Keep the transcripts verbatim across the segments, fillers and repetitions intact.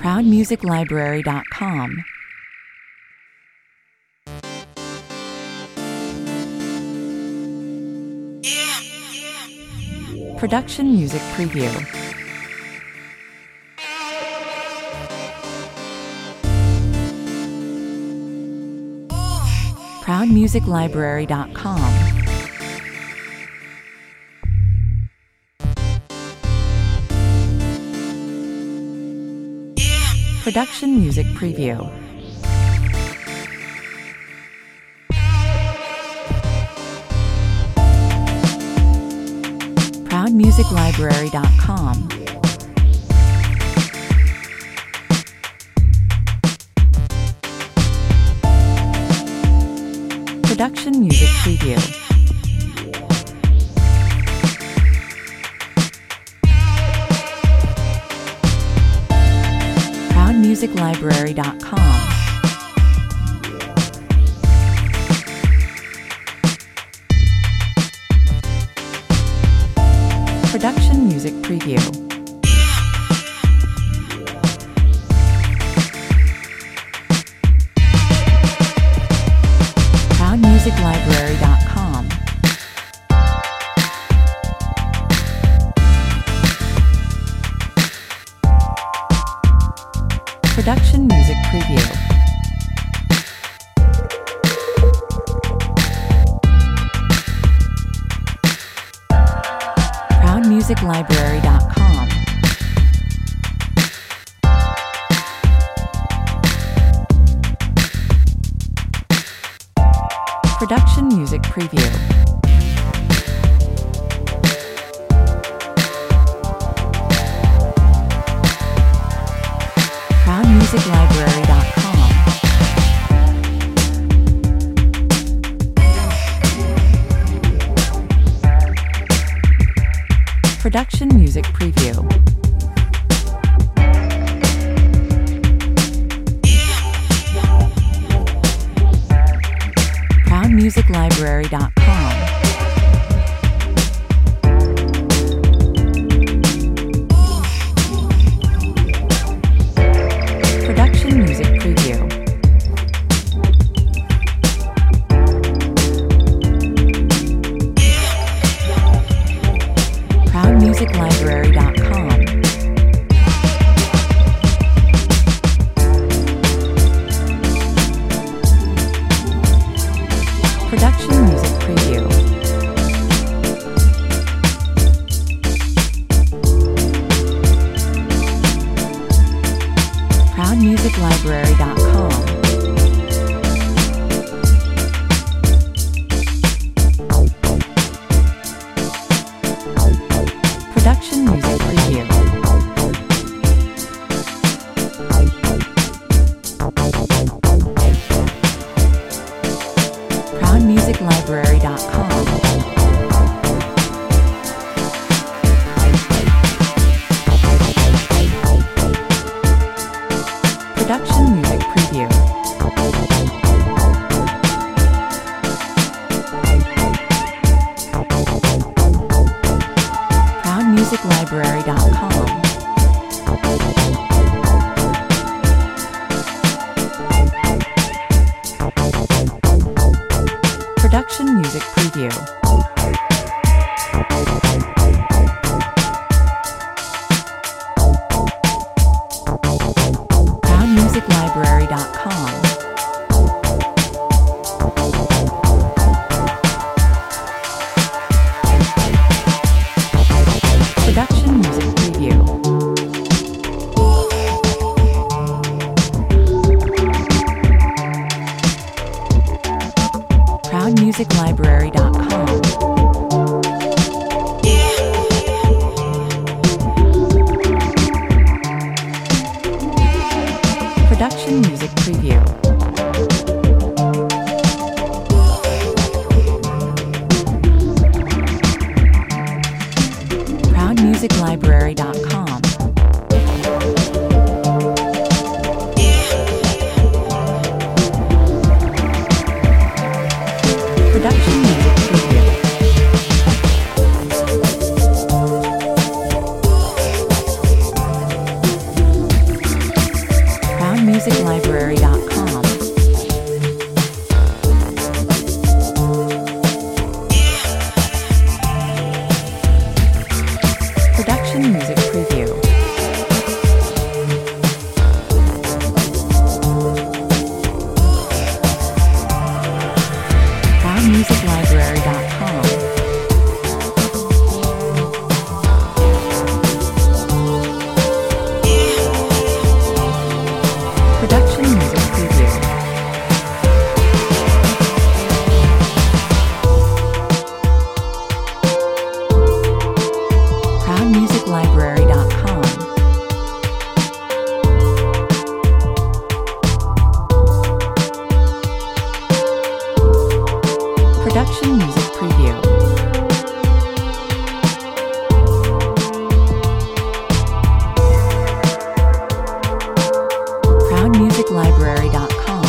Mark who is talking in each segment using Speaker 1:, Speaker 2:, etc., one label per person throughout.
Speaker 1: proud music library dot com. Production music preview. proud music library dot com. Production music preview. proud music library dot com. Production music preview. proud music library dot com. Production music preview. proud music library dot com. Production music preview. proud music library dot com. Production music preview. proud music library dot com. Production music preview. proud music library dot com. Production music preview. proud music library dot com. Production music preview. proud music library dot com. Production music preview. proud music library dot com. Production music preview. proud music library dot com. Production music preview. proud music library dot com. Production music preview. proud music library dot com. Production music preview. proud music library dot com. Production music preview. Production Music Preview. proud music library dot com. Production Music Preview. proud music library dot com. Production Music Preview. proud music library dot com.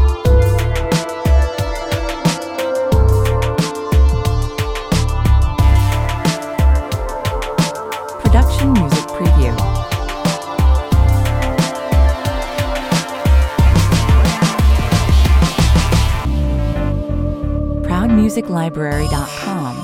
Speaker 1: Production Music Preview. proud music library dot com.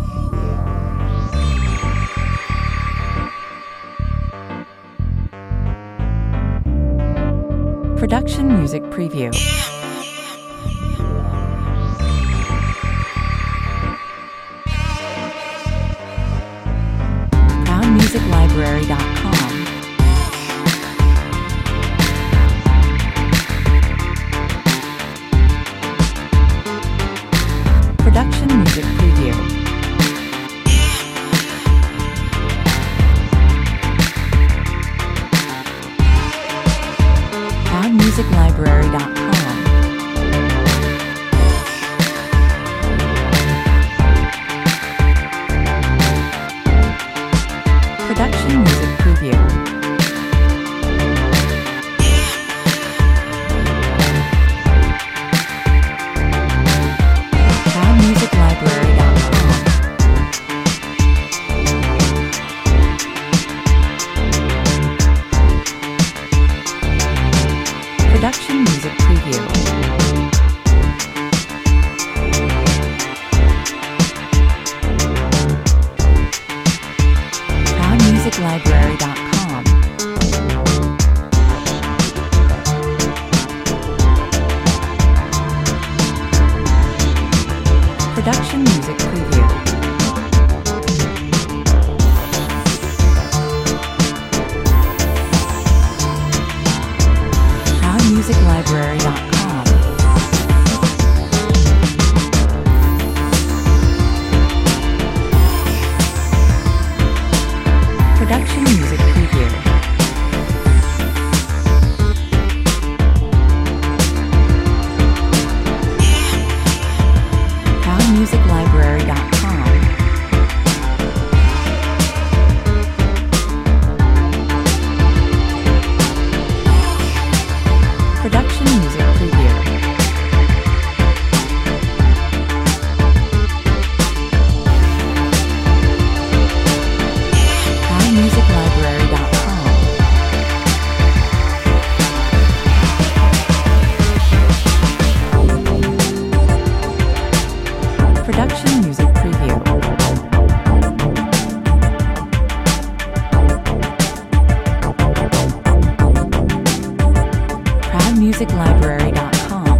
Speaker 1: Production Music Preview. proud music library dot com. Production Music Preview. proud music library dot com. Production Music Preview. proud music library dot com. Production Music Preview. proud music library dot com. Production Music Preview. proud music library dot com. Production Music Preview. proud music library dot com. Production Music Preview. proud music library dot com. Production Music Preview. proud music library dot com.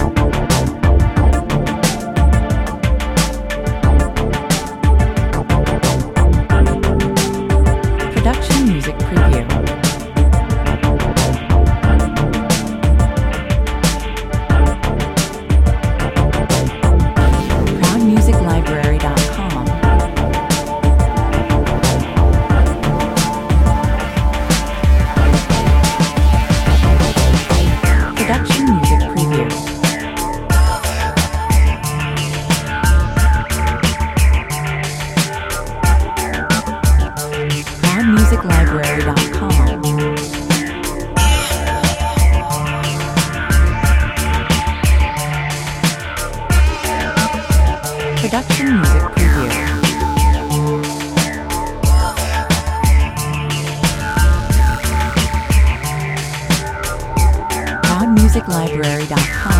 Speaker 1: Production Music Preview. proud music library dot com. Production Music Preview. proud music library dot com. Production Music Preview. proud music library dot com.